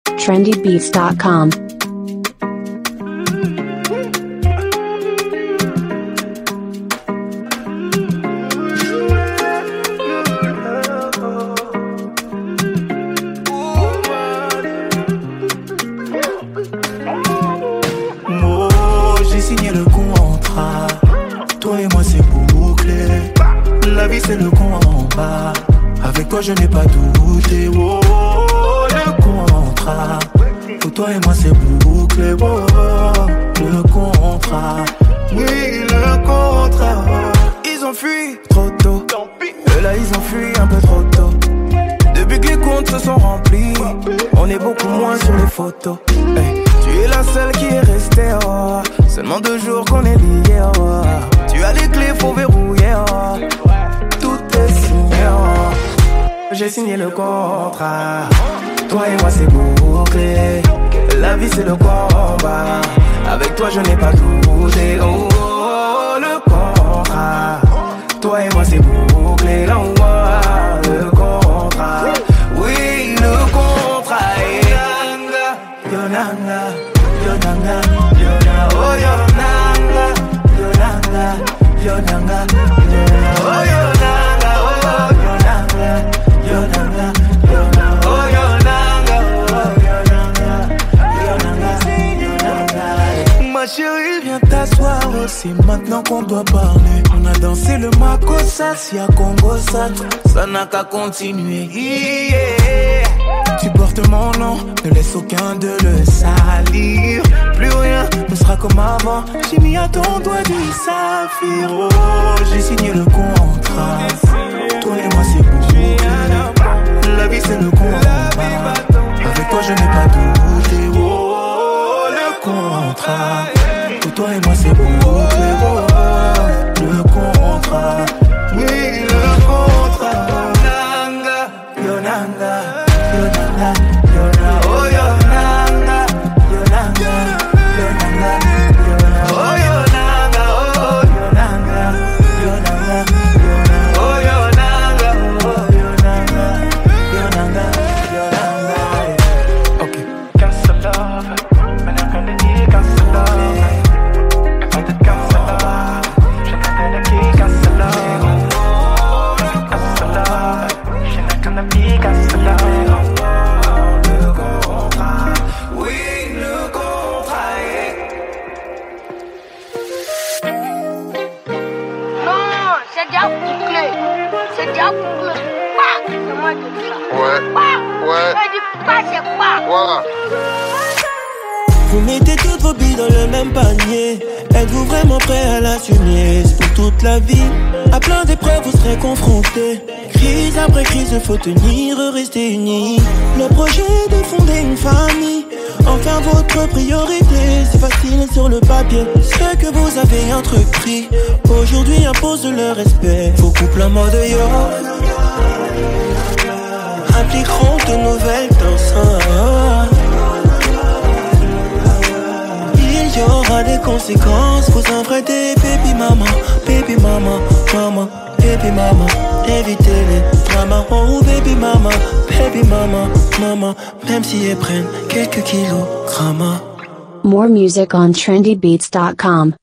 trendybeats.com. J'ai signé le contrat. Toi et moi c'est bouclé. La vie c'est le combat. Avec toi je n'ai pas douté. Oh, le contrat. Pour toi et moi c'est bouclé. Oh, le contrat. Oui, le contrat. Ils ont fui trop tôt. Et là ils ont fui un peu trop tôt. Depuis que les comptes se sont remplis, on est beaucoup moins sur les photos. Hey, tu es la seule qui est restée, oh. Seulement 2 jours qu'on est liés, oh. Tu as les clés, faut verrouiller, oh. Tout est signé, oh. J'ai signé le contrat. Toi et moi c'est bouclé. La vie c'est le combat. Avec toi je n'ai pas douté, oh, le contrat. Toi et moi c'est bouclé, oh, le contrat. Oui, le contrat. Yonanga, Yonanga, Yonanga, oh Yonanga, Yonanga, Yonanga, oh Yonanga, oh Yonanga, Yonanga, Yonanga, oh Yonanga, oh Yonanga, Yonanga, Yonanga. Ma chérie, viens t'asseoir, c'est maintenant qu'on doit parler. On a dansé le Makossa, si à Congo ça n'a qu'à continuer. Yeah. Tu portes mon nom, ne laisse aucun de le salir. Plus rien ne sera comme avant. J'ai mis à ton doigt du saphir. Oh, j'ai signé le contrat. Toi et moi c'est bouclé. La vie c'est le combat. Avec toi je n'ai pas douté. Oh, le contrat. Pour toi et moi c'est bouclé. Oh, le contrat. Oui, le contrat. Yonanga, Yonanga, Yonanga, oh Yonanga, Yonanga, Yonanga, Yonanga, oh Yonanga, oh Yonanga, Yonanga, Yonanga, oh Yonanga, oh Yonanga, Yonanga, Yonanga. Okay. Cancel love, man I'm gonna need cancel love. If I did cancel love, je n'ai qui cancel love. Cancel love, je n'ai qu'un ami cancel love. Voilà. Vous mettez toutes vos billes dans le même panier. Êtes-vous vraiment prêt à l'assumer? C'est pour toute la vie. À plein d'épreuves vous serez confrontés. Crise après crise, faut tenir, rester unis. Le projet de fonder une famille, enfin votre priorité. C'est facile sur le papier, ce que vous avez entrepris aujourd'hui impose le respect. Vos couples en mode yo impliqueront de nouvelles danses. Il y aura des conséquences, vous invitez baby mama, baby mama, mama, baby mama. Évitez les dramas, oh baby mama, mama, même si elles prennent quelques kilogrammes. More music on trendybeats.com.